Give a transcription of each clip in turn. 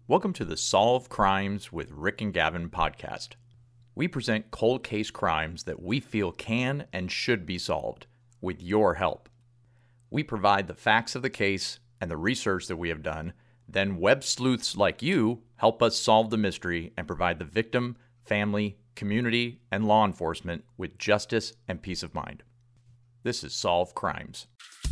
Welcome to the Solve Crimes with Rick and Gavin podcast. We present cold case crimes that we feel can and should be solved with your help. We provide the facts of the case and the research that we have done. Then web sleuths like you help us solve the mystery and provide the victim, family, community, and law enforcement with justice and peace of mind. This is Solve Crimes.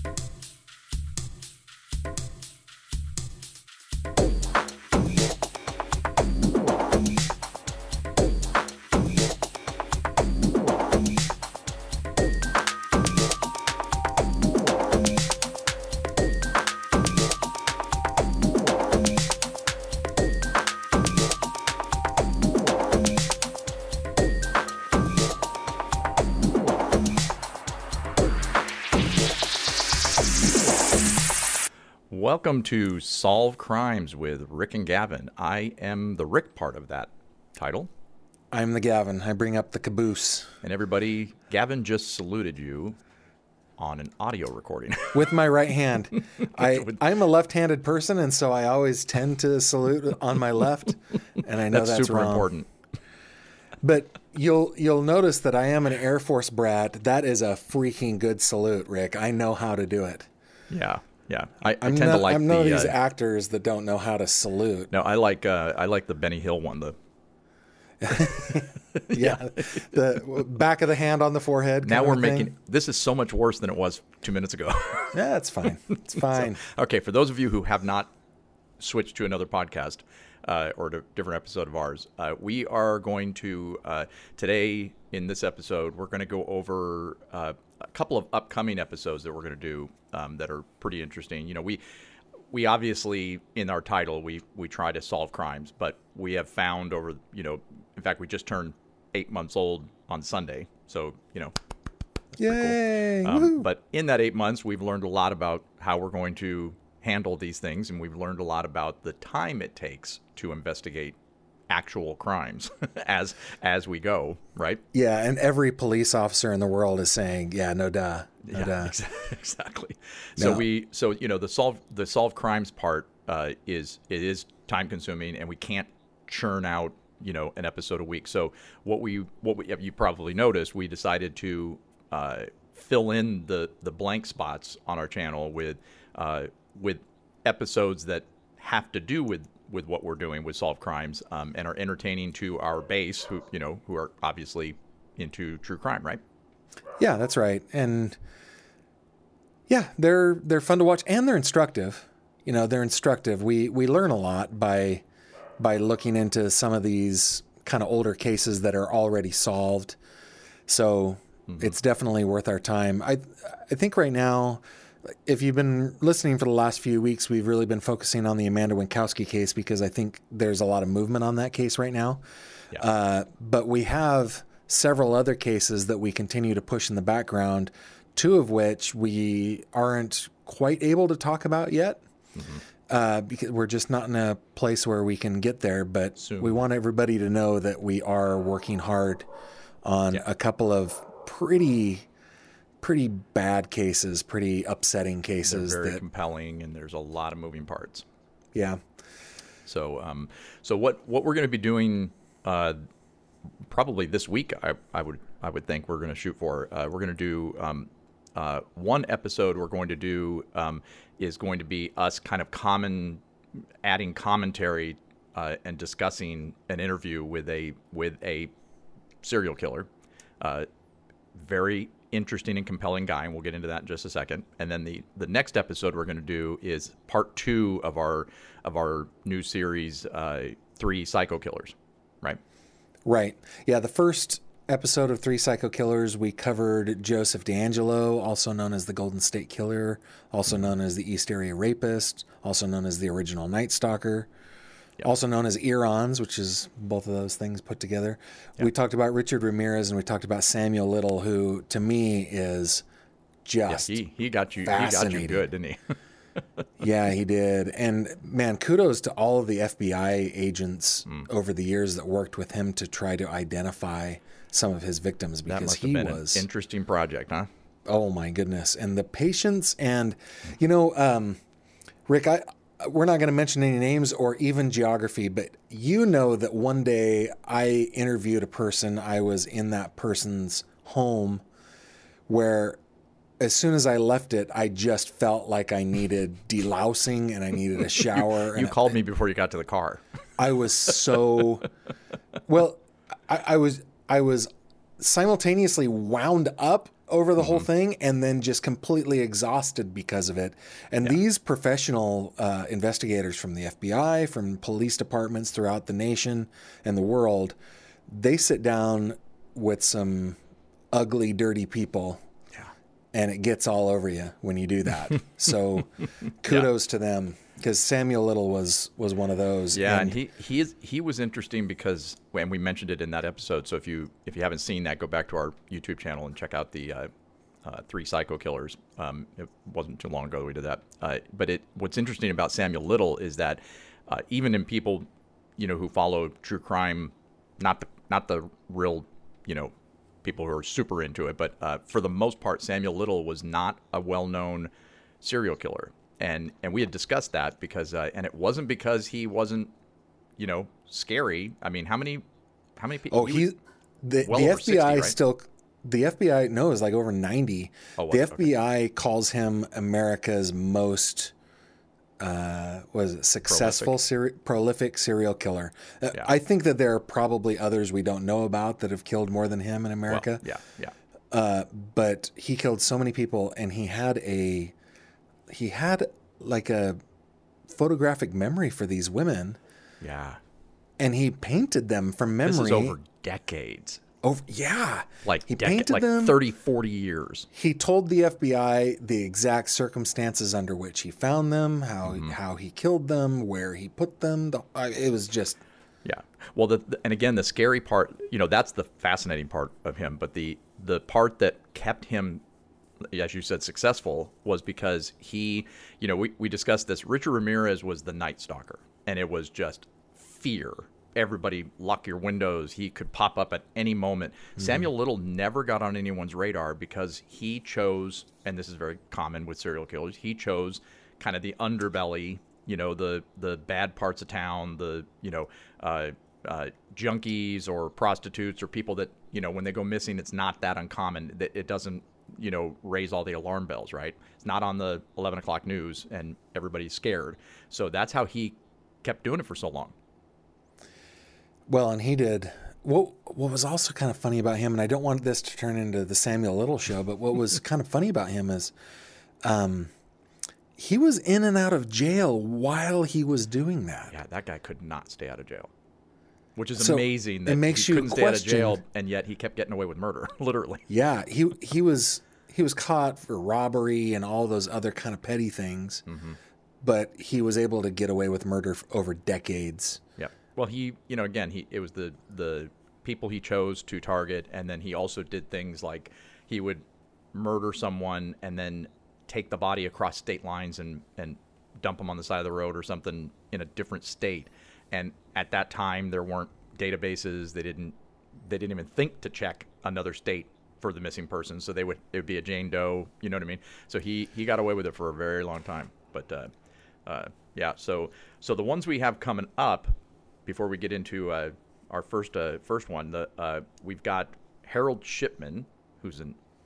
Welcome to Solve Crimes with Rick and Gavin. I am the Rick part of that title. I'm the Gavin. I bring up the caboose. And everybody, Gavin just saluted you on an audio recording. With my right hand. I'm a left-handed person, and so I always tend to salute on my left, and I know that's super wrong. Important. But you'll notice that I am an Air Force brat. That is a freaking good salute, Rick. I know how to do it. Yeah. I tend to like I'm none of these actors that don't know how to salute. No, I like the Benny Hill one. Yeah, the back of the hand on the forehead. Now we're making this is so much worse than it was 2 minutes ago. Yeah, it's fine. It's fine. So, okay, for those of you who have not switched to another podcast or a different episode of ours, we are going to today in this episode we're going to go over a couple of upcoming episodes that we're going to do that are pretty interesting. You know, we obviously in our title we try to solve crimes, but we have found over, you know, in fact we just turned 8 months old on Sunday, so you know, yay! Cool. But in that 8 months, we've learned a lot about how we're going to handle these things, and we've learned a lot about the time it takes to investigate actual crimes as we go, right? Yeah, and every police officer in the world is saying, "Yeah, no duh, no duh." Exactly. No. So you know, the solve crimes part is time consuming, and we can't churn out, you know, an episode a week. So what we you probably noticed, we decided to fill in the blank spots on our channel with episodes that have to do with what we're doing with Solve Crimes, and are entertaining to our base who are obviously into true crime, right? Yeah, that's right. And yeah, they're fun to watch, and they're instructive. You know, they're instructive. We learn a lot by looking into some of these kind of older cases that are already solved. So it's definitely worth our time. I think right now, if you've been listening for the last few weeks, we've really been focusing on the Amanda Winkowski case because I think there's a lot of movement on that case right now. Yeah. But we have several other cases that we continue to push in the background, two of which we aren't quite able to talk about yet because we're just not in a place where we can get there. But soon. We want everybody to know that we are working hard on a couple of pretty bad cases, pretty upsetting cases. They're very compelling, and there's a lot of moving parts. Yeah. So what we're going to be doing probably this week, I would think we're going to shoot for. We're going to do one episode. We're going to do is going to be us kind of adding commentary and discussing an interview with a serial killer. Very interesting and compelling guy, and we'll get into that in just a second. And then the next episode we're going to do is part 2 of our new series, 3 Psycho Killers, right? Right. Yeah, the first episode of 3 Psycho Killers, we covered Joseph DeAngelo, also known as the Golden State Killer, also known as the East Area Rapist, also known as the original Night Stalker. Yep. Also known as Earons, which is both of those things put together. Yep. We talked about Richard Ramirez, and we talked about Samuel Little, who to me is just he got you good, didn't he? Yeah, he did. And man, kudos to all of the FBI agents over the years that worked with him to try to identify some of his victims, because that must have been an interesting project, huh? Oh my goodness. And the patience, and you know, Rick, we're not going to mention any names or even geography, but you know that one day I interviewed a person. I was in that person's home where as soon as I left it, I just felt like I needed delousing and I needed a shower. You called me before you got to the car. I was so well. I was simultaneously wound up over the whole thing and then just completely exhausted because of it. And these professional investigators from the FBI, from police departments throughout the nation and the world, they sit down with some ugly, dirty people. And it gets all over you when you do that. So kudos to them, because Samuel Little was one of those. Yeah, and he was interesting because, and we mentioned it in that episode. So if you haven't seen that, go back to our YouTube channel and check out the 3 Psycho Killers. It wasn't too long ago that we did that. But what's interesting about Samuel Little is that even in people, who follow true crime, not the real, people who are super into it, but for the most part, Samuel Little was not a well-known serial killer, and we had discussed that because, and it wasn't because he wasn't, scary. I mean, how many people? Oh, the FBI 60, right? still, the FBI knows like over 90. Oh, the FBI calls him America's most successful prolific serial killer. I think that there are probably others we don't know about that have killed more than him in America. Well, yeah. But he killed so many people, and he had like a photographic memory for these women. Yeah. And he painted them from memory. This is over decades. He painted like them 30, 40 years. He told the FBI the exact circumstances under which he found them, how he killed them, where he put them. It was just... Yeah. Well, and again, the scary part, that's the fascinating part of him. But the part that kept him, as you said, successful was because he, we discussed this. Richard Ramirez was the Night Stalker, and it was just fear. Everybody lock your windows. He could pop up at any moment. Samuel Little never got on anyone's radar because he chose, and this is very common with serial killers, he chose kind of the underbelly, the bad parts of town, the, junkies or prostitutes or people that, when they go missing, it's not that uncommon. It doesn't, raise all the alarm bells, right? It's not on the 11 o'clock news and everybody's scared. So that's how he kept doing it for so long. Well, and he did. What was also kind of funny about him, and I don't want this to turn into the Samuel Little show, but what was kind of funny about him is he was in and out of jail while he was doing that. Yeah, that guy could not stay out of jail, which is amazing that he couldn't stay out of jail, and yet he kept getting away with murder, literally. Yeah, he was caught for robbery and all those other kind of petty things, but he was able to get away with murder over decades. Yeah. Well, it was the people he chose to target, and then he also did things like he would murder someone and then take the body across state lines and dump them on the side of the road or something in a different state. And at that time, there weren't databases. They didn't even think to check another state for the missing person. So it would be a Jane Doe. You know what I mean? So he got away with it for a very long time. But yeah. So the ones we have coming up, before we get into our first one, we've got Harold Shipman, who's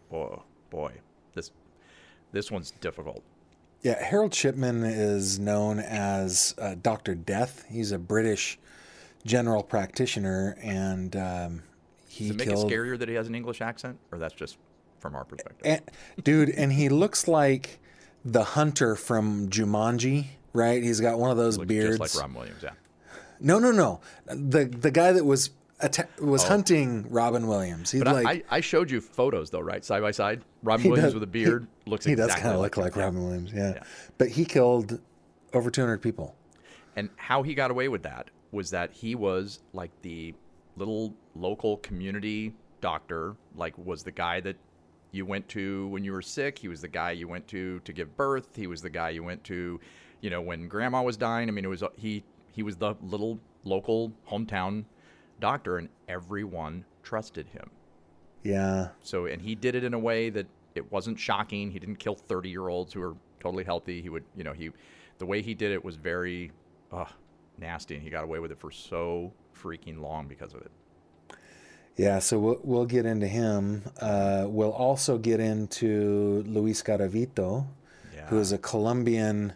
this one's difficult. Yeah, Harold Shipman is known as Dr. Death. He's a British general practitioner, and he Does it make killed... it scarier that he has an English accent, or that's just from our perspective? And he looks like the hunter from Jumanji, right? He's got one of those beards. Just like Robin Williams, yeah. No. The guy that was hunting Robin Williams. He's but I showed you photos, though, right? Side by side. Robin Williams with a beard looks exactly like him. He does kind of look like Robin Williams, yeah. But he killed over 200 people. And how he got away with that was that he was like the little local community doctor, like was the guy that you went to when you were sick. He was the guy you went to give birth. He was the guy you went to, when grandma was dying. I mean, it was he was the little local hometown doctor, and everyone trusted him. Yeah. So, and he did it in a way that it wasn't shocking. He didn't kill 30-year-olds who were totally healthy. He would, the way he did it was very nasty, and he got away with it for so freaking long because of it. Yeah, so we'll get into him. We'll also get into Luis Garavito, who is a Colombian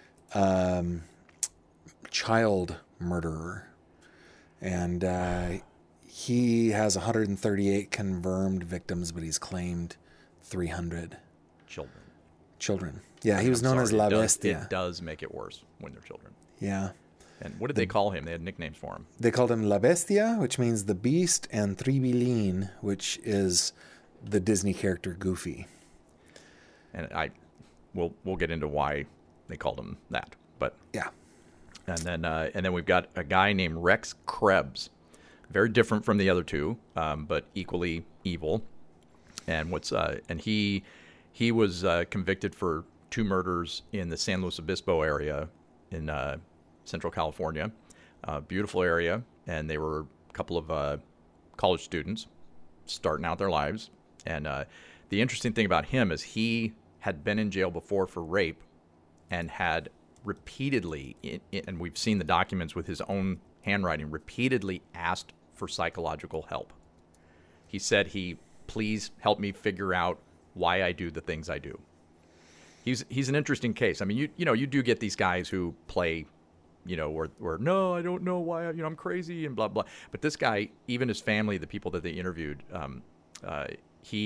child murderer. And he has 138 confirmed victims, but he's claimed 300. Children. Yeah, he was known as La Bestia. It does make it worse when they're children. Yeah. And what did they call him? They had nicknames for him. They called him La Bestia, which means the beast, and Tribilín, which is the Disney character Goofy. And we'll get into why they called him that. But yeah. And then we've got a guy named Rex Krebs, very different from the other two, but equally evil. And he was convicted for 2 murders in the San Luis Obispo area in Central California. Beautiful area, and they were a couple of college students starting out their lives. And the interesting thing about him is he had been in jail before for rape and had repeatedly, and we've seen the documents with his own handwriting, repeatedly asked for psychological help. He said, please help me figure out why I do the things I do. He's an interesting case. I mean, you do get these guys who play, where no, I don't know why, I'm crazy and blah, blah. But this guy, even his family, the people that they interviewed, I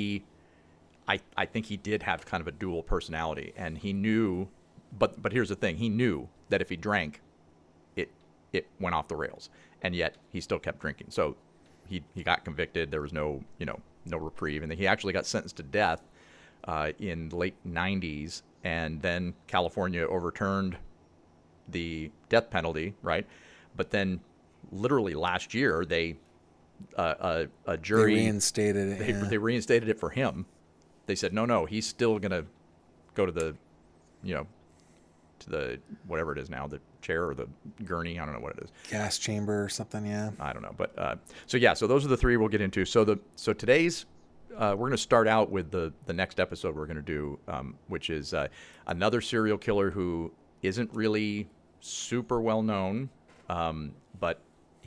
think he did have kind of a dual personality, and he knew, but here's the thing, he knew that if he drank, it went off the rails, and yet he still kept drinking. So he got convicted. There was no reprieve, and he actually got sentenced to death in the late 90s, and then California overturned the death penalty, right? But then literally last year, a jury reinstated it. They reinstated it for him. They said, no, he's still going to go to the, to the, whatever it is now, the chair or the gurney. I don't know what it is. Gas chamber or something. Yeah. I don't know. But, so those are the 3 we'll get into. So today's, we're going to start out with the next episode we're going to do, which is another serial killer who isn't really super well known, but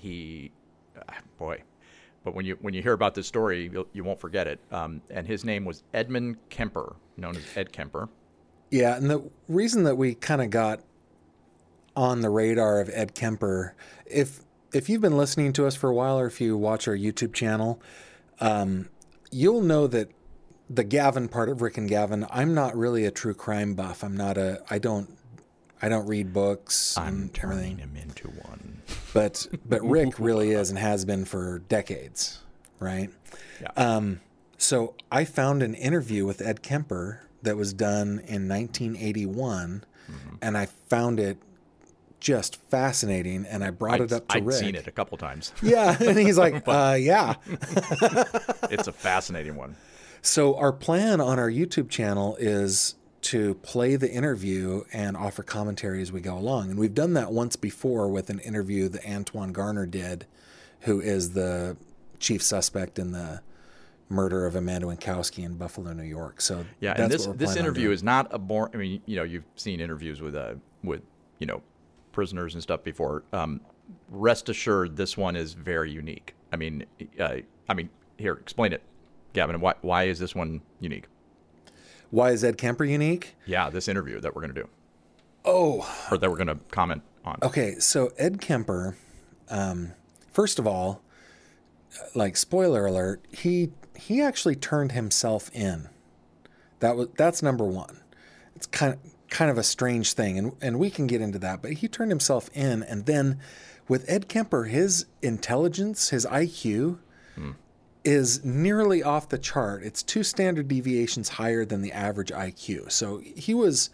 but when you hear about this story, you won't forget it. And his name was Edmund Kemper, known as Ed Kemper. Yeah, and the reason that we kind of got on the radar of Ed Kemper, if you've been listening to us for a while, or if you watch our YouTube channel, you'll know that the Gavin part of Rick and Gavin, I'm not really a true crime buff. I don't read books. I'm turning him into one. But Rick really is and has been for decades, right? Yeah. So I found an interview with Ed Kemper that was done in 1981, and I found it just fascinating, and I brought it up to Rick. I'd seen it a couple times. Yeah, and he's like, yeah. It's a fascinating one. So our plan on our YouTube channel is to play the interview and offer commentary as we go along. And we've done that once before with an interview that Antoine Garner did, who is the chief suspect in the murder of Amanda Winkowski in Buffalo, New York. So yeah, and this interview is not a boring. I mean, you've seen interviews with prisoners and stuff before. Rest assured, this one is very unique. I mean, here, explain it, Gavin. Why is this one unique? Why is Ed Kemper unique? Yeah, this interview that we're going to do. Oh. Or that we're going to comment on. Okay, so Ed Kemper, first of all, like spoiler alert, he actually turned himself in. That's number one. It's kind of a strange thing, and we can get into that, but he turned himself in, and then with Ed Kemper, his intelligence, his IQ, is nearly off the chart. It's 2 standard deviations higher than the average IQ. So he was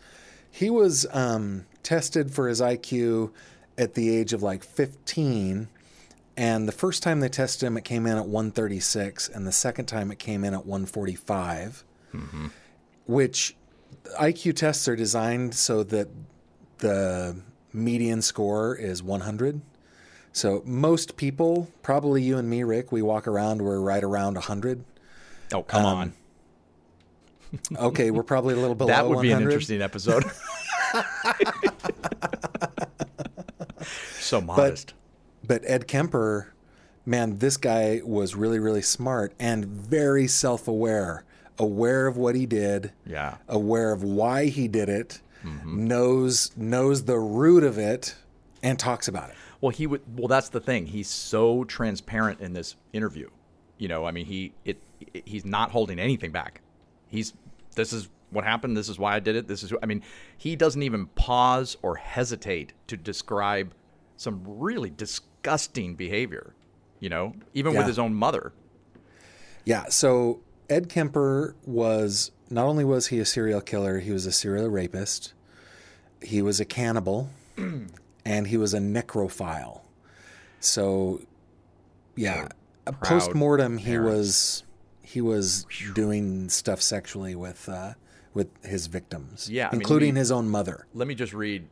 tested for his IQ at the age of like 15, and the first time they tested him, it came in at 136, and the second time it came in at 145, which IQ tests are designed so that the median score is 100. So most people, probably you and me, Rick, we walk around, we're right around 100. Oh, come on. Okay, we're probably a little below 100. That would be an interesting episode. So modest. But Ed Kemper, man, this guy was really, really smart and very self-aware, aware of what he did, Yeah. aware of why he did it, knows the root of it, and talks about it. Well, Well, that's the thing. He's so transparent in this interview. You know, I mean, he's not holding anything back. This is what happened. This is why I did it. I mean, he doesn't even pause or hesitate to describe some really disgusting behavior. You know, even with Yeah. his own mother. Yeah. So Ed Kemper not only was he a serial killer, he was a serial rapist. He was a cannibal, and he was a necrophile. So, yeah, Proud post-mortem, he parents. was doing stuff sexually with his victims, Yeah, I mean, including his own mother. Let me just read.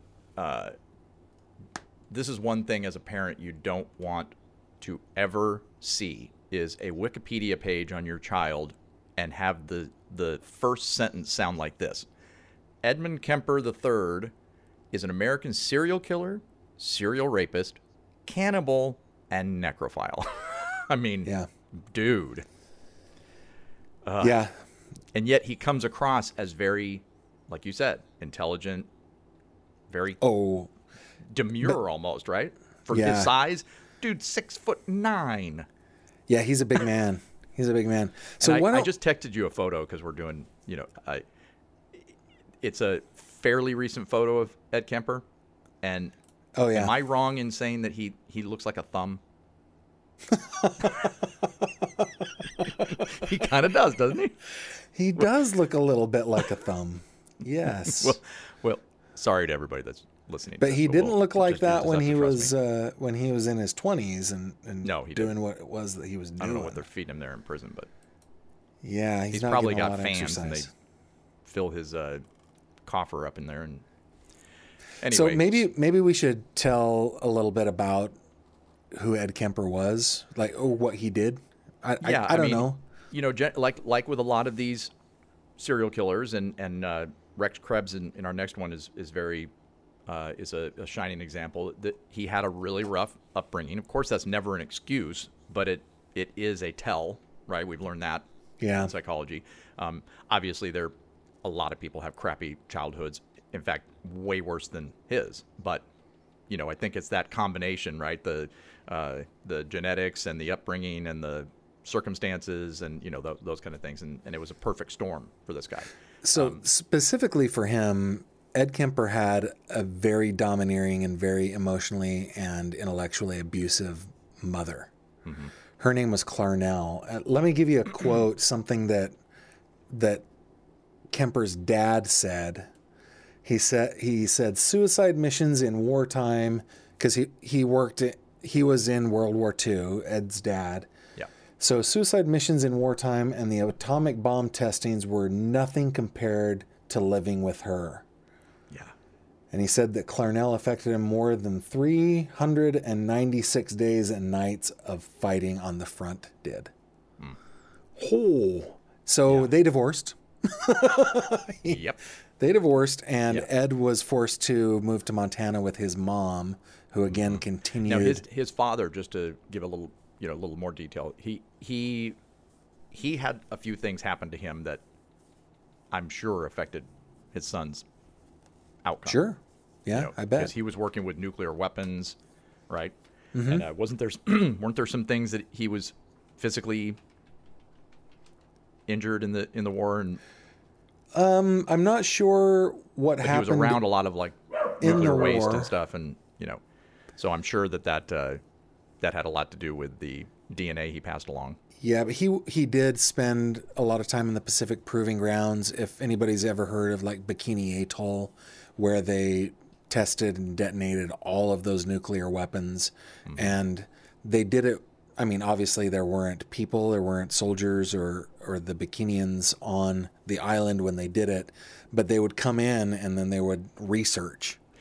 This is one thing as a parent you don't want to ever see is a Wikipedia page on your child and have the first sentence sound like this. Edmund Kemper III is an American serial killer, serial rapist, cannibal, and necrophile. I mean, Yeah, dude. yeah, And yet he comes across as very, like you said, intelligent, very oh, demure almost, right? For Yeah. his size, dude, 6'9". yeah. He's a big man. He's a big man. So So I just texted you a photo because we're doing, it's a fairly recent photo of Ed Kemper, and Oh yeah. am I wrong in saying that he looks like a thumb? He kind of does, doesn't he? He does look a little bit like a thumb. Yes. Well, sorry to everybody that's listening. But to this, he didn't we'll look like just- you'll that just when have he to trust was me. in his 20s and No, he doing didn't. what it was that he was doing. I don't know what they're feeding him there in prison, but Yeah, he's not probably getting a got lot of fans and they exercise. fill his coffer up in there. And anyway, So maybe we should tell a little bit about who Ed Kemper was, like what he did. I don't mean, know. You know, like with a lot of these serial killers, and Rex Krebs in our next one is very is a shining example that he had a really rough upbringing. Of course, that's never an excuse, but it is a tell, right? We've learned that Yeah. in psychology. Obviously, a lot of people have crappy childhoods. In fact, way worse than his. But you know, I think it's that combination, right? The genetics and the upbringing and the circumstances and those kind of things, and it was a perfect storm for this guy. So specifically for him, Ed Kemper had a very domineering and very emotionally and intellectually abusive mother. Mm-hmm. Her name was Clarnell. Let me give you a quote, something that Kemper's dad said. He said suicide missions in wartime, because he was in World War II, Ed's dad. Yeah. So suicide missions in wartime and the atomic bomb testings were nothing compared to living with her. Yeah. And he said that Clarnell affected him more than 396 days and nights of fighting on the front did. Oh. So they divorced. Yep. They divorced, and Yeah. Ed was forced to move to Montana with his mom, who again continued. Now his father, just to give a little more detail, he had a few things happen to him that I'm sure affected his son's outcome. Sure. Yeah, I bet. Because he was working with nuclear weapons, right? And weren't there some things that he was physically injured in the war, and I'm not sure what but he happened. was around a lot of like in the nuclear waste war. and stuff, and so I'm sure that had a lot to do with the DNA he passed along. Yeah, but he did spend a lot of time in the Pacific Proving Grounds. If anybody's ever heard of like Bikini Atoll, where they tested and detonated all of those nuclear weapons, and they did it. I mean, obviously there weren't people, there weren't soldiers or the Bikinians on the island when they did it, but they would come in and then they would research,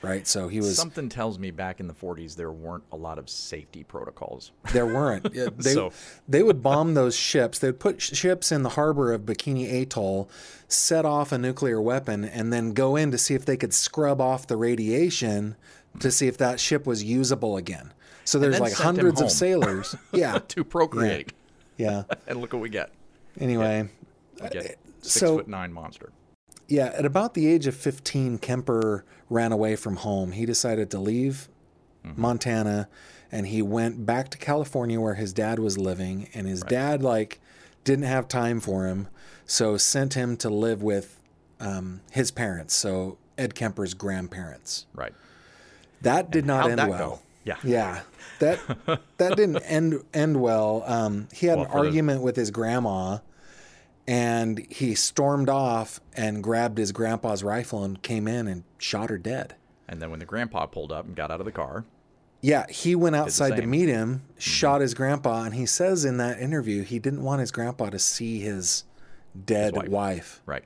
right? So he was. Something tells me back in the 40s there weren't a lot of safety protocols. There weren't. They, So- they would bomb those ships. They would put ships in the harbor of Bikini Atoll, set off a nuclear weapon, and then go in to see if they could scrub off the radiation to see if that ship was usable again. So there's then like sent them hundreds of home. sailors. Yeah. To procreate. Yeah. And look what we get. Anyway. We get So- 6'9" monster. Yeah, at about the age of 15, Kemper ran away from home. He decided to leave Montana, and he went back to California where his dad was living, and his dad didn't have time for him, so sent him to live with his parents, so Ed Kemper's grandparents. Right. That did not How'd end that well. go? Yeah. Yeah, that didn't end well. He had Well, an for the- argument with his grandma, and he stormed off and grabbed his grandpa's rifle and came in and shot her dead. And then when the grandpa pulled up and got out of the car, Yeah, he went outside to same. meet him, shot his grandpa, and he says in that interview he didn't want his grandpa to see his dead wife. wife. right.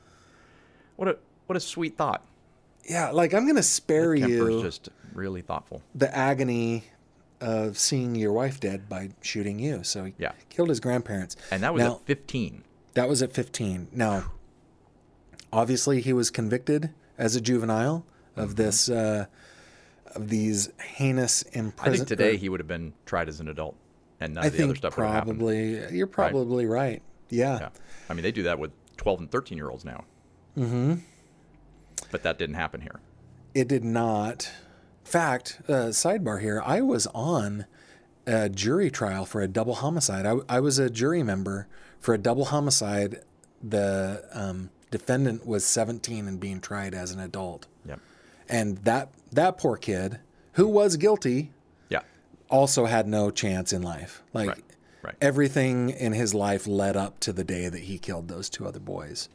What a sweet thought. Yeah, like I'm going to spare Kemper's you just really thoughtful. the agony of seeing your wife dead by shooting you. So he Yeah. killed his grandparents. And that was Now, at 15. That was at 15. Now, obviously, he was convicted as a juvenile of this, of these heinous I imprisonment. think today he would have been tried as an adult, and none I of the other think stuff would have happened. probably you're probably right. Yeah. Yeah. I mean, they do that with 12 and 13-year-olds now. Mm-hmm. But that didn't happen here. It did not. Fact, sidebar here. I was on a jury trial for a double homicide. I was a jury member for a double homicide. The defendant was 17 and being tried as an adult. Yep. And that poor kid, who was guilty, Yeah. also had no chance in life. Like Right. Right. everything in his life led up to the day that he killed those two other boys.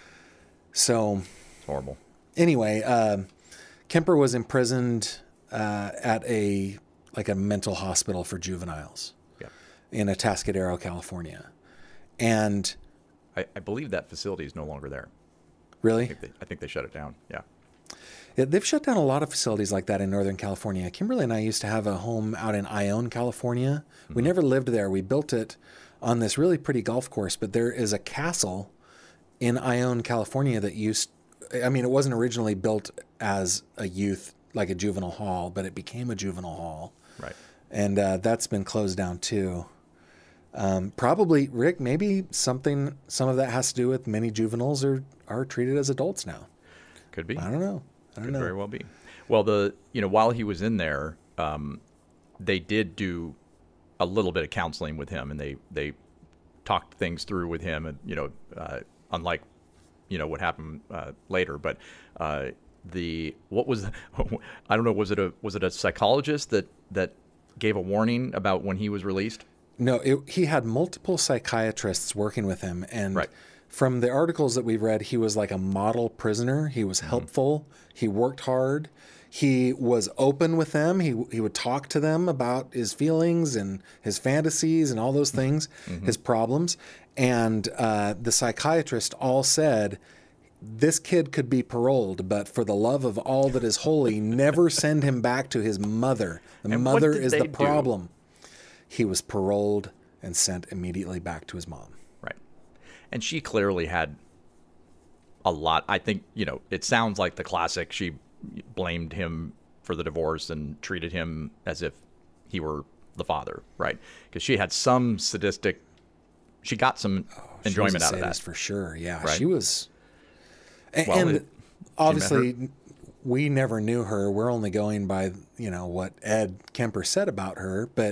So It's horrible. anyway, Kemper was imprisoned at a mental hospital for juveniles Yeah. in Atascadero, California. And I believe that facility is no longer there. really, I think they shut it down. Yeah. yeah, they've shut down a lot of facilities like that in Northern California. Kimberly and I used to have a home out in Ione, California. We never lived there. We built it on this really pretty golf course, but there is a castle in Ione, California that it wasn't originally built as a youth, like a juvenile hall, but it became a juvenile hall. Right. And that's been closed down too. Probably, Rick, maybe some of that has to do with many juveniles are treated as adults now. Could be. I don't know. Could very well be. Well, while he was in there, they did do a little bit of counseling with him, and they talked things through with him, and unlike what happened later, but what was I don't know, was it a psychologist that gave a warning about when he was released? No, he had multiple psychiatrists working with him, and Right. from the articles that we've read, he was like a model prisoner. He was helpful. He worked hard. He was open with them. He would talk to them about his feelings and his fantasies and all those things, his problems. And the psychiatrist all said, this kid could be paroled, but for the love of all that is holy, never send him back to his mother. The And what mother did is they the do? problem. He was paroled and sent immediately back to his mom. Right. And she clearly had a lot. I think, it sounds like the classic. She blamed him for the divorce and treated him as if he were the father, right? Because she had some sadistic, she got some enjoyment She was a out of that. sadist for sure. Yeah, Right. she was. Well, And she obviously, we never knew her. We're only going by what Ed Kemper said about her, but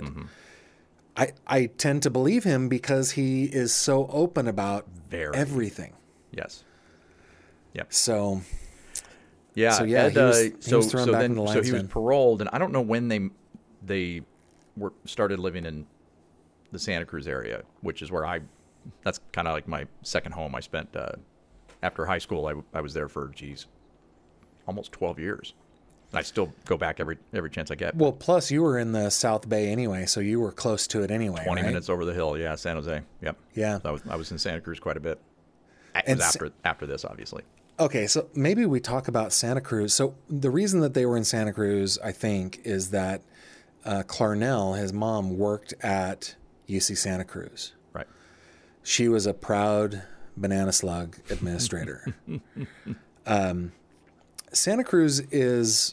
I tend to believe him because he is so open about Very. everything. Yes. Yep. So Yeah. So, yeah, Ed, he was thrown back into the so he was limestone. paroled, and I don't know when they started living in the Santa Cruz area, which is where that's kind of like my second home. I spent after high school. I was there for almost 12 years. And I still go back every chance I get. well, plus you were in the South Bay anyway, so you were close to it anyway. 20 right? minutes over the hill, San Jose. Yep. Yeah. So I was in Santa Cruz quite a bit. It And was after this, obviously. Okay, so maybe we talk about Santa Cruz. So the reason that they were in Santa Cruz, I think, is that Clarnell, his mom, worked at UC Santa Cruz. Right. She was a proud banana slug administrator. Santa Cruz is,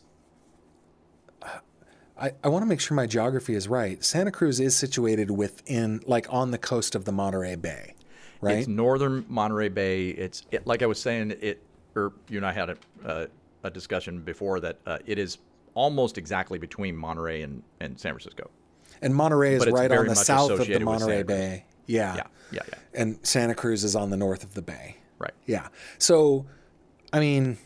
I want to make sure my geography is right. Santa Cruz is situated within, like on the coast of the Monterey Bay, right? It's northern Monterey Bay. Like I was saying, or you and I had a discussion before that it is almost exactly between Monterey and San Francisco. And Monterey is But it's right on very the much south of the associated with Monterey Santa Cruz. Bay. Yeah. Yeah. And Santa Cruz is on the north of the bay. Right. Yeah. So, I mean,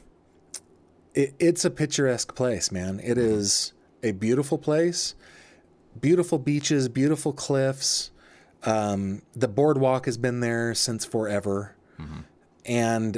it's a picturesque place, man. It is a beautiful place, beautiful beaches, beautiful cliffs. The boardwalk has been there since forever. And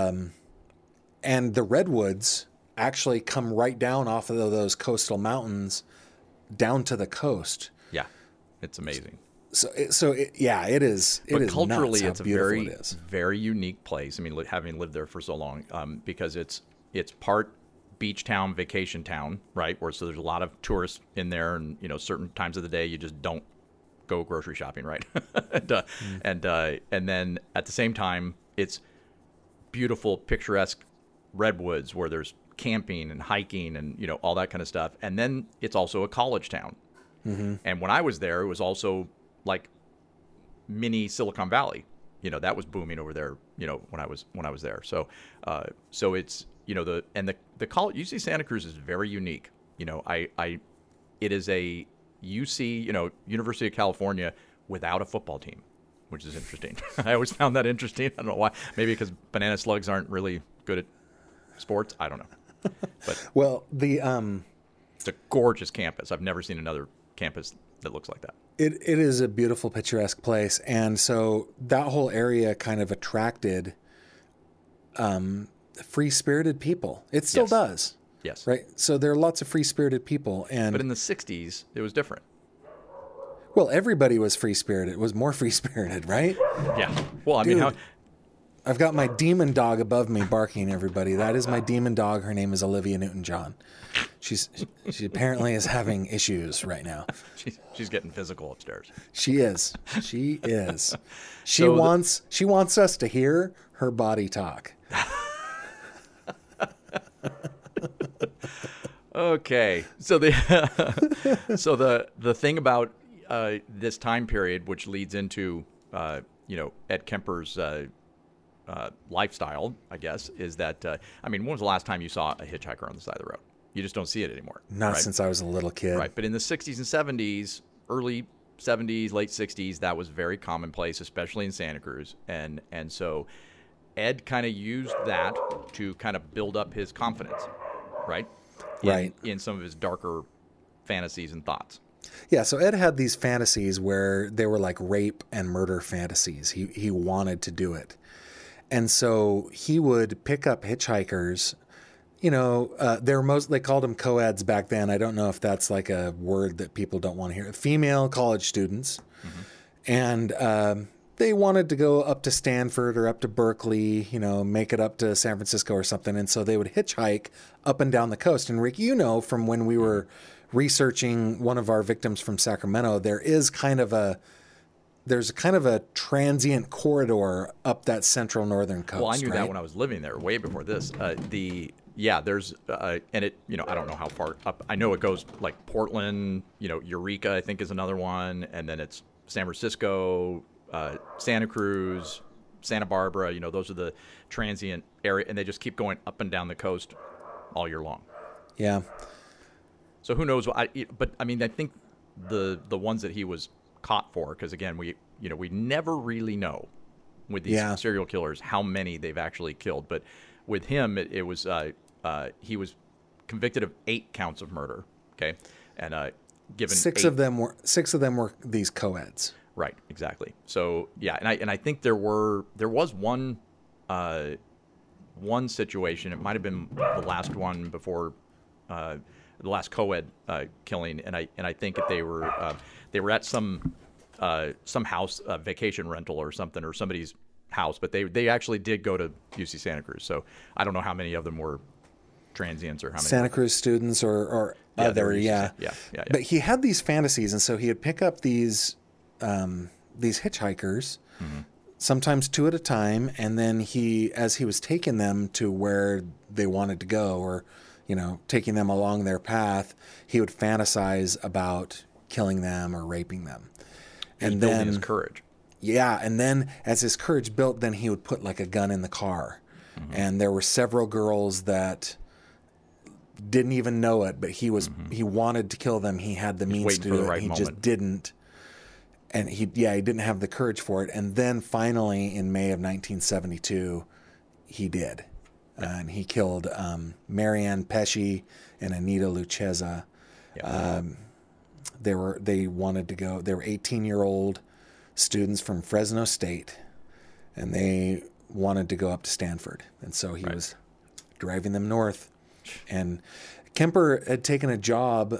the redwoods actually come right down off of those coastal mountains down to the coast. Yeah. It's amazing. Yeah, it is. But It is culturally, nuts how it's a beautiful it is. very unique place. I mean, having lived there for so long, because it's part beach town, vacation town, right? So there's a lot of tourists in there, and certain times of the day you just don't go grocery shopping, right? And then at the same time, it's beautiful, picturesque redwoods where there's camping and hiking and all that kind of stuff. And then it's also a college town. And when I was there, it was also like mini Silicon Valley. That was booming over there. When I was there. So it's the college UC Santa Cruz is very unique. It is a UC University of California without a football team, which is interesting. I always found that interesting. I don't know why. Maybe because banana slugs aren't really good at sports. I don't know. But Well, it's a gorgeous campus. I've never seen another campus that looks like that. it is a beautiful, picturesque place, and so that whole area kind of attracted free-spirited people. It still Yes. does, Yes. right? So there are lots of free-spirited people, and But in the 60s, it was different. well, everybody was free-spirited. It was more free-spirited, right? Yeah. Well, I mean, Dude. I've got my demon dog above me barking, everybody. That is my demon dog. Her name is Olivia Newton-John. She apparently is having issues right now. she's getting physical upstairs. She is. She is. She So wants us to hear her body talk. Okay. So the thing about this time period, which leads into Ed Kemper's lifestyle, I guess, is that when was the last time you saw a hitchhiker on the side of the road? You just don't see it anymore. Not right? since I was a little kid. Right. But in the 60s and 70s, early 70s, late 60s, that was very commonplace, especially in Santa Cruz. And so Ed kind of used that to kind of build up his confidence, right? In some of his darker fantasies and thoughts. Yeah, so Ed had these fantasies where they were like rape and murder fantasies. He wanted to do it. And so he would pick up hitchhikers. They called them co-eds back then. I don't know if that's like a word that people don't want to hear. Female college students. And they wanted to go up to Stanford or up to Berkeley, make it up to San Francisco or something. And so they would hitchhike up and down the coast. And Rick, from when we were researching one of our victims from Sacramento, there's kind of a transient corridor up that central northern coast. Well, I knew right? that when I was living there, way before this. There's and it, I don't know how far up. I know it goes like Portland, Eureka, I think is another one, and then it's San Francisco, Santa Cruz, Santa Barbara. Those are the transient area, and they just keep going up and down the coast all year long. Yeah. So who knows? I think the ones that he was caught for, because again, we never really know with these serial killers how many they've actually killed. But with him, it was he was convicted of 8 counts of murder. Okay, and given 6 of them were these co-eds. Right, exactly. So yeah, and I think there was one situation. It might have been the last one before the last co-ed killing, and I think that they were at some house vacation rental or something, or somebody's house, but they actually did go to UC Santa Cruz. So I don't know how many of them were transients or how many Santa Cruz students or Yeah, they were other, UC yeah. yeah. But he had these fantasies, and so he would pick up these hitchhikers, sometimes two at a time, and then as he was taking them to where they wanted to go, or taking them along their path, he would fantasize about killing them or raping them. And building then his courage. Yeah, and then as his courage built, then he would put like a gun in the car. And there were several girls that didn't even know it, but he wanted to kill them. He had the means to do it. He just didn't. And he didn't have the courage for it. And then finally in May of 1972, he did. And he killed Marianne Pesce and Anita Lucchesa. Yeah. They were 18-year-old students from Fresno State, and they wanted to go up to Stanford. And so he was driving them north. And Kemper had taken a job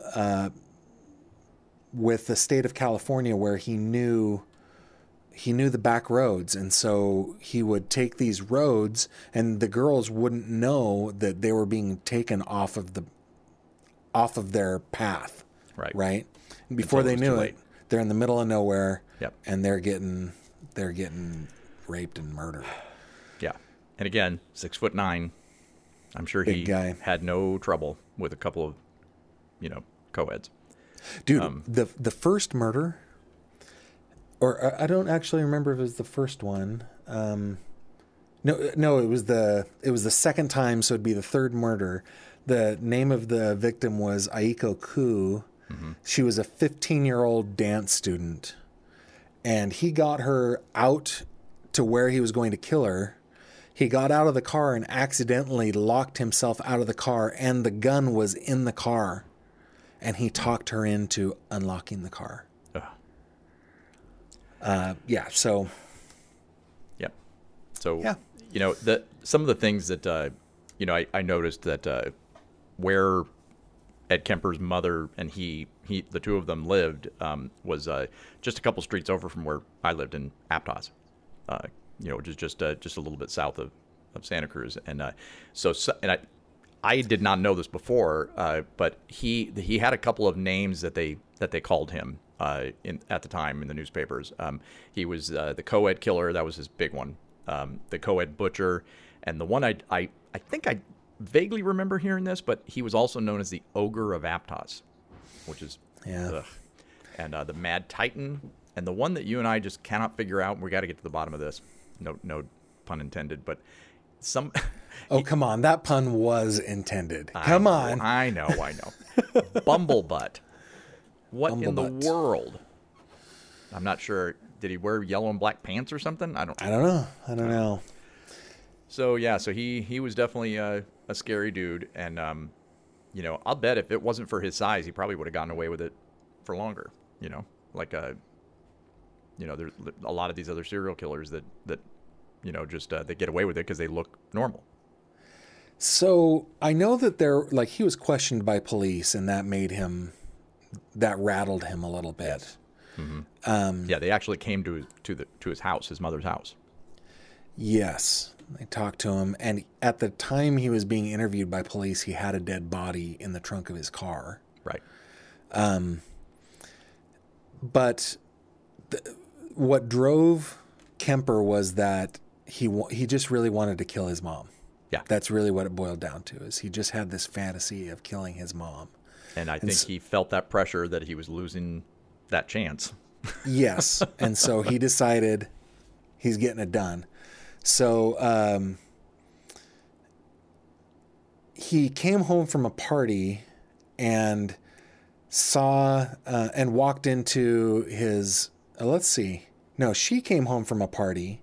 with the state of California where he knew the back roads. And so he would take these roads, and the girls wouldn't know that they were being taken off of their path. Right. And before they knew it, they're in the middle of nowhere. Yep. And they're getting raped and murdered. Yeah. And again, 6'9". I'm sure Big guy. had no trouble with a couple of, co-eds. Dude, the first murder, or I don't actually remember if it was the first one. No, it was the second time, so it'd be the third murder. The name of the victim was Aiko Koo. She was a 15-year-old dance student, and he got her out to where he was going to kill her. He got out of the car and accidentally locked himself out of the car, and the gun was in the car, and he talked her into unlocking the car. Yeah. So. Yep. So. Yeah. Some of the things that I noticed that where Ed Kemper's mother and he the two of them lived was just a couple streets over from where I lived in Aptos, which is just a little bit south of Santa Cruz. And I did not know this before, but he had a couple of names that they called him at the time in the newspapers. He was the co-ed killer. That was his big one. The co-ed butcher, and the one I think I vaguely remember hearing this, but he was also known as the Ogre of Aptos, which is ugh. And the Mad Titan, and the one that you and I just cannot figure out. And we got to get to the bottom of this. No pun intended, but some. Oh, come on. That pun was intended. Come on. I know. Bumblebutt. What in the world? I'm not sure. Did he wear yellow and black pants or something? I don't know. So, yeah. So he was definitely a scary dude. And, I'll bet if it wasn't for his size, he probably would have gotten away with it for longer. There's a lot of these other serial killers that they get away with it because they look normal. So I know that he was questioned by police, and that rattled him a little bit. Yes. Mm-hmm. They actually came to his house, his mother's house. Yes, they talked to him, and at the time he was being interviewed by police, he had a dead body in the trunk of his car. Right. But what drove Kemper was that he just really wanted to kill his mom. Yeah. That's really what it boiled down to, is he just had this fantasy of killing his mom. And I think he felt that pressure that he was losing that chance. Yes. And so he decided he's getting it done. So he came home from a party and saw and walked into his, she came home from a party.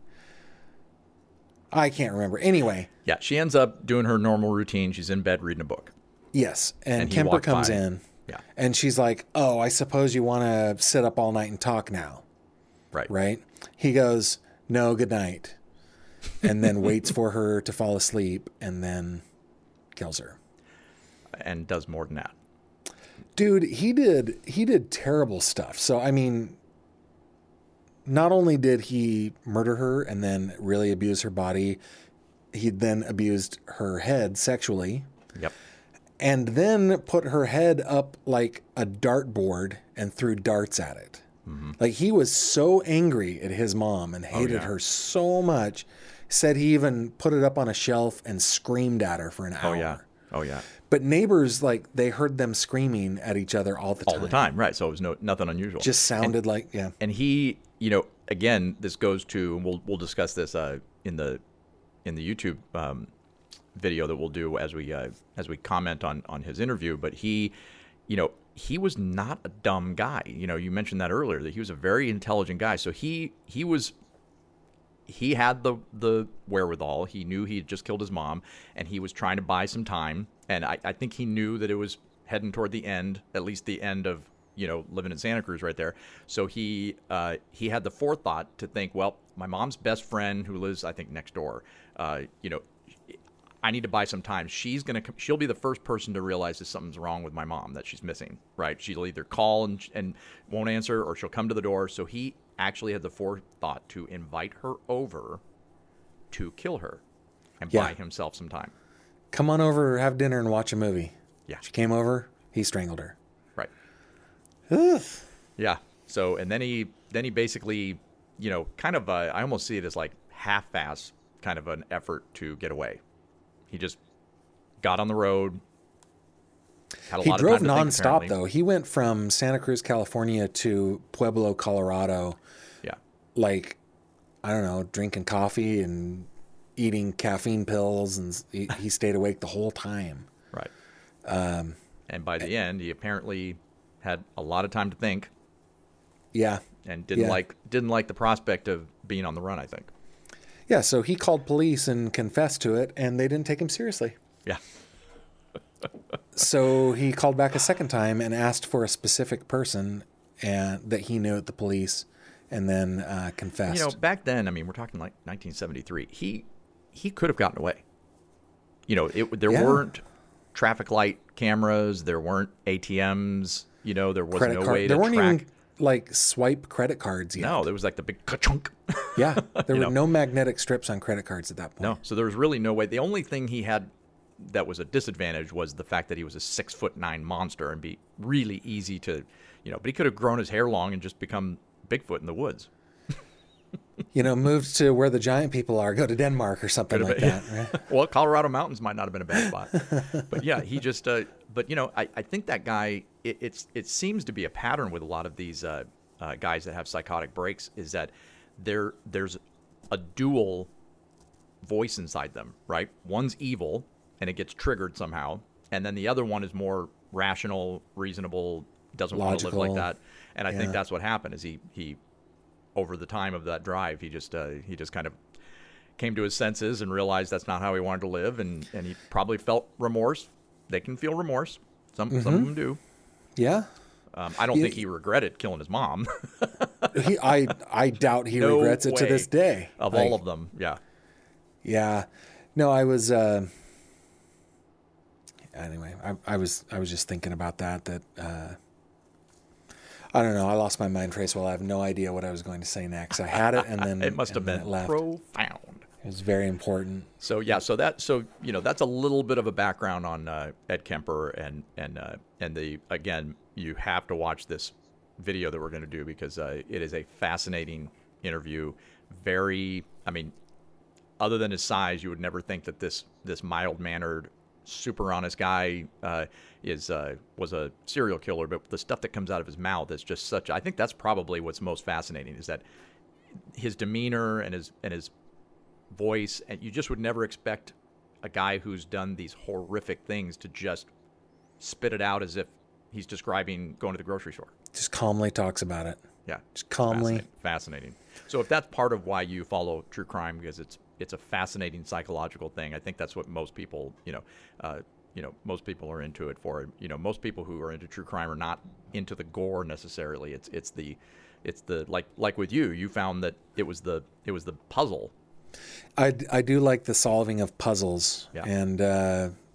I can't remember. Anyway. Yeah, she ends up doing her normal routine. She's in bed reading a book. Yes, and Kemper comes in. Yeah. And she's like, "Oh, I suppose you want to sit up all night and talk now." Right? He goes, "No, good night." And then waits for her to fall asleep and then kills her. And does more than that. Dude, he did terrible stuff. So, I mean, not only did he murder her and then really abuse her body, he then abused her head sexually. Yep. And then put her head up like a dartboard and threw darts at it. Mm-hmm. Like, he was so angry at his mom and hated her so much, said he even put it up on a shelf and screamed at her for an hour. Oh, yeah. But neighbors, like, they heard them screaming at each other all the time. All the time, right. So it was nothing unusual. Just sounded like, yeah. And he, again, this goes to, and we'll discuss this in the YouTube video that we'll do as we comment on his interview. But he was not a dumb guy. You mentioned that earlier, that he was a very intelligent guy. So he had the wherewithal. He knew he had just killed his mom, and he was trying to buy some time. And I think he knew that it was heading toward the end, at least the end of living in Santa Cruz right there. So he had the forethought to think, well, my mom's best friend who lives, I think, next door, I need to buy some time. She'll be the first person to realize that something's wrong with my mom, that she's missing, right? She'll either call and won't answer, or she'll come to the door. So he actually had the forethought to invite her over to kill her and buy himself some time. Come on over, have dinner, and watch a movie. Yeah. She came over, he strangled her. Right. Ugh. Yeah. So, and then he basically, kind of, I almost see it as like half-ass kind of an effort to get away. He just got on the road. Had a lot of time to think, nonstop, apparently. though. He went from Santa Cruz, California to Pueblo, Colorado. Yeah. Like, I don't know, drinking coffee and eating caffeine pills, and he stayed awake the whole time. Right. And by the end, he apparently had a lot of time to think. Yeah. And didn't like the prospect of being on the run, I think. Yeah, so he called police and confessed to it, and they didn't take him seriously. Yeah. So he called back a second time and asked for a specific person that he knew at the police, and then confessed. Back then, I mean, we're talking like 1973. He could have gotten away. There weren't traffic light cameras. There weren't ATMs. There was no way to track. There weren't even like swipe credit cards yet. No, there was like the big ka-chunk. Yeah, there were no magnetic strips on credit cards at that point. No, so there was really no way. The only thing he had that was a disadvantage was the fact that he was a 6'9" monster and be really easy to, but he could have grown his hair long and just become Bigfoot in the woods. Moved to where the giant people are, go to Denmark or something like that. Right? Well, Colorado mountains might not have been a bad spot. But yeah, he just, I think that guy, it seems to be a pattern with a lot of these guys that have psychotic breaks, is that there's a dual voice inside them, right? One's evil and it gets triggered somehow. And then the other one is more rational, reasonable, doesn't want to live like that. And I think that's what happened is he over the time of that drive, he just kind of came to his senses and realized that's not how he wanted to live. And he probably felt remorse. They can feel remorse. Some of them do. Yeah. I don't think he regretted killing his mom. I doubt he regrets it to this day. Of all of them, yeah. Yeah. No, I was anyway, I was just thinking about that I don't know, I lost my mind trace. Well, I have no idea what I was going to say next. I had it and then it must have been profound. It was very important. So yeah, so that's a little bit of a background on Ed Kemper and the, again, you have to watch this video that we're going to do because it is a fascinating interview. Very, I mean, other than his size, you would never think that this mild-mannered, super honest guy was a serial killer. But the stuff that comes out of his mouth is just such. I think that's probably what's most fascinating is that his demeanor and his voice, and you just would never expect a guy who's done these horrific things to just spit it out as if he's describing going to the grocery store. Just calmly talks about it. Yeah, just calmly. Fascinating. So if that's part of why you follow true crime, because it's a fascinating psychological thing, I think that's what most people, most people are into it for. Most people who are into true crime are not into the gore necessarily. It's the like with you found that it was the puzzle. I do like the solving of puzzles,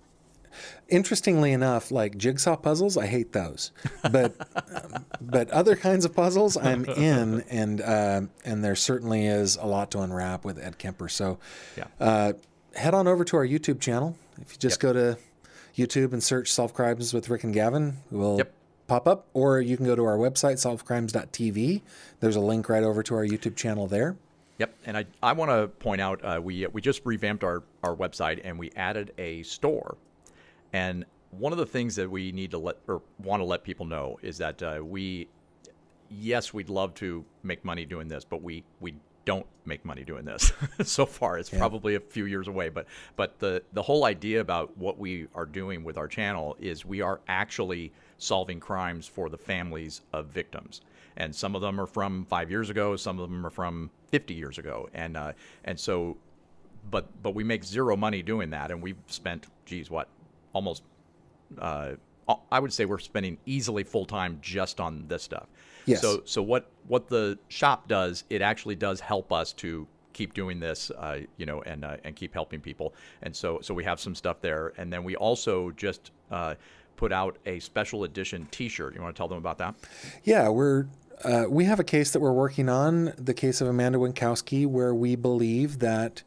Interestingly enough, like jigsaw puzzles, I hate those, but other kinds of puzzles I'm in, and there certainly is a lot to unwrap with Ed Kemper. So Yeah. head on over to our YouTube channel. If you just Yep. go to YouTube and search Solve Crimes with Rick and Gavin, we'll Yep. pop up, or you can go to our website, solvecrimes.tv. There's a link right over to our YouTube channel there. Yep, and I want to point out we just revamped our website and we added a store. And one of the things that we need to want to let people know is that yes, we'd love to make money doing this, but we don't make money doing this so far. It's probably a few years away, but the whole idea about what we are doing with our channel is we are actually solving crimes for the families of victims. And some of them are from 5 years ago, some of them are from 50 years ago, and so, but we make zero money doing that, and we've spent, almost, I would say we're spending easily full time just on this stuff. Yes. So what the shop does, it actually does help us to keep doing this, and keep helping people, and so we have some stuff there, and then we also just put out a special edition T-shirt. You want to tell them about that? Yeah, we have a case that we're working on, the case of Amanda Winkowski, where we believe that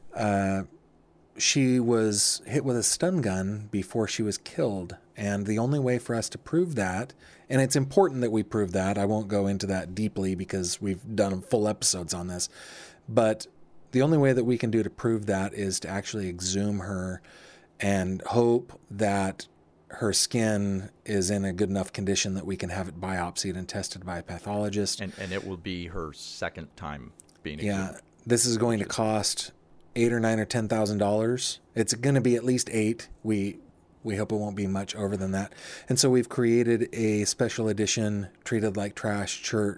she was hit with a stun gun before she was killed. And the only way for us to prove that, and it's important that we prove that, I won't go into that deeply because we've done full episodes on this, but the only way that we can do to prove that is to actually exhume her and hope that her skin is in a good enough condition that we can have it biopsied and tested by a pathologist. And it will be her second time being Yeah, exhumed. this is going to cost $8,000 or $9,000 or $10,000. It's going to be at least $8,000. We hope it won't be much over than that. And so we've created a special edition treated like trash shirt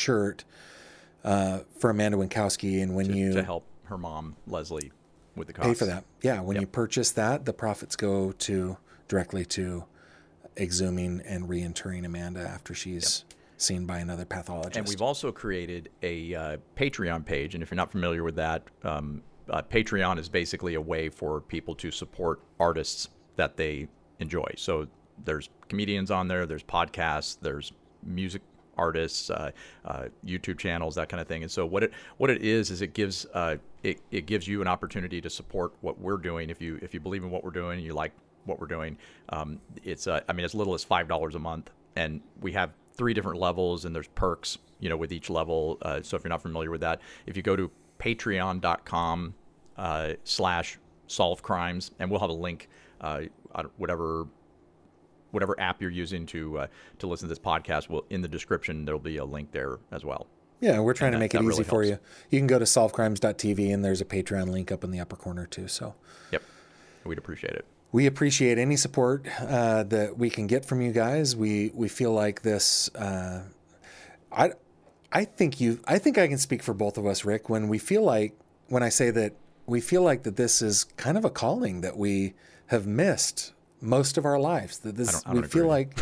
for Amanda Winkowski. And when to help her mom, Leslie, with the costs. pay for that, yeah, when you purchase that, the profits go directly to exhuming and reinterring Amanda after she's seen by another pathologist. And we've also created a Patreon page, and if you're not familiar with that, Patreon is basically a way for people to support artists that they enjoy. So there's comedians on there, there's podcasts, there's music artists, YouTube channels, that kind of thing. And so what it is it gives it gives you an opportunity to support what we're doing. If you believe in what we're doing, you like what we're doing, it's as little as $5 a month, and we have 3 different levels, and there's perks, with each level. So if you're not familiar with that, if you go to patreon.com /solve crimes, and we'll have a link, whatever app you're using to listen to this podcast, in the description there'll be a link there as well. Yeah, we're trying to make it easy really for helps. you. You can go to solvecrimes.tv, and there's a Patreon link up in the upper corner too. So Yep, we'd appreciate it. we appreciate any support that we can get from you guys. We feel like this. I think I can speak for both of us, Rick, when I say that we feel like that this is kind of a calling that we have missed most of our lives. That this I don't we feel agree.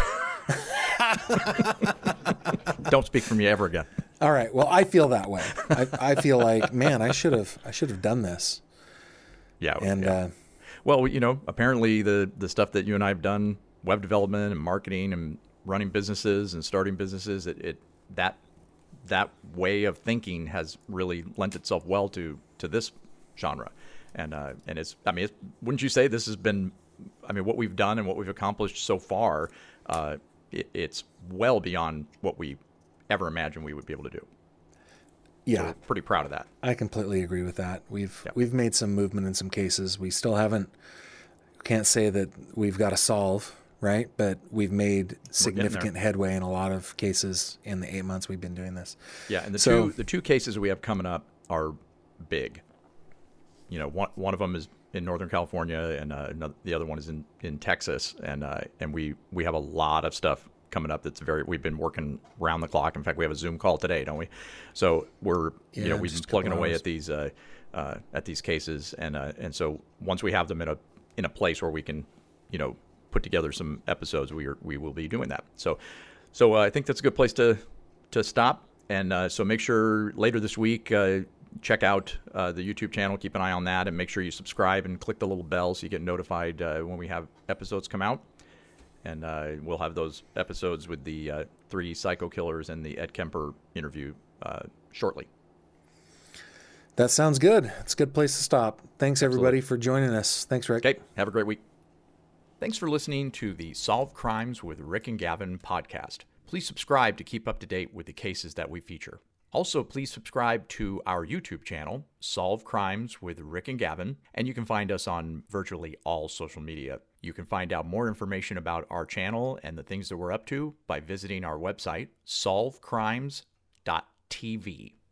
like. Don't speak for me ever again. All right. Well, I feel that way. I feel like, man, I should have done this. Yeah. And yeah. Well, apparently the stuff that you and I have done, web development and marketing and running businesses and starting businesses, that way of thinking has really lent itself well to this genre. And wouldn't you say this has been, what we've done and what we've accomplished so far, it's well beyond what we ever imagined we would be able to do. yeah, So we're pretty proud of that. I completely agree with that. We've made some movement in some cases. We still can't say that we've got to solve, right? But we've made significant headway in a lot of cases in the 8 months we've been doing this. Yeah, and So- the two cases we have coming up are big. One of them is in Northern California, and the other one is in Texas, and we have a lot of stuff coming up we've been working round the clock. In fact, we have a Zoom call today, don't we? So we're we've been just a plugging couple away hours. at these cases, and so once we have them in a place where we can put together some episodes, we will be doing that. So I think that's a good place to stop. And so make sure later this week check out the YouTube channel. Keep an eye on that, and make sure you subscribe and click the little bell so you get notified when we have episodes come out. And we'll have those episodes with the 3 psycho killers and the Ed Kemper interview shortly. That sounds good. It's a good place to stop. Thanks, everybody, for joining us. Thanks, Rick. Okay, have a great week. Thanks for listening to the Solve Crimes with Rick and Gavin podcast. Please subscribe to keep up to date with the cases that we feature. Also, please subscribe to our YouTube channel, Solve Crimes with Rick and Gavin, and you can find us on virtually all social media. You can find out more information about our channel and the things that we're up to by visiting our website, solvecrimes.tv.